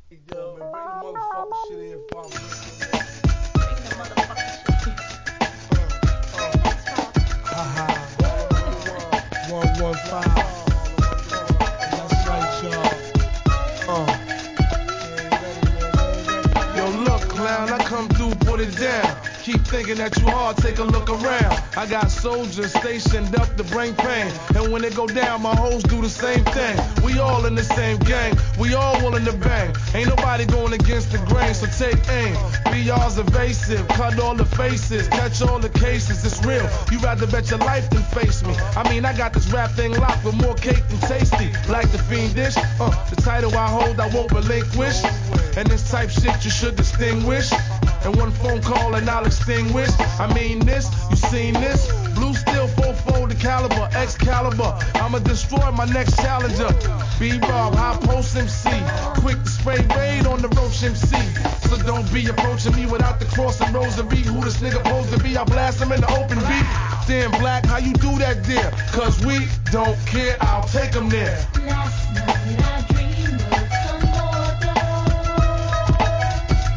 Yo, man, bring the motherfucking shit in for me. Bring the motherfucking shit. Haha. 115. That's right, y'all. Yo, look, clown, I come through, put it down. Keep thinking that you hard, take a look around. I got soldiers stationed up to bring pain. And when it go down, my hoes do the same thing. We all in the same gang, we all willing to bang. Ain't nobody going against the grain, so take aim. BR's evasive, cut all the faces, catch all the cases, it's real. You rather bet your life than face me. I mean, I got this rap thing locked with more cake than tasty. Like the fiendish, the title I hold I won't relinquish. And this type shit you should distinguish. And one phone call and I'll extinguish. I mean this, you seen this? Blue steel, 4-fold the caliber, Excalibur. I'ma destroy my next challenger. B-Rob, high post MC. Quick to spray raid on the roach MC. So don't be approaching me without the cross and rosary. Who this nigga supposed to be? I blast him in the open beat. Damn Black, how you do that there? Cause we don't care, I'll take him there.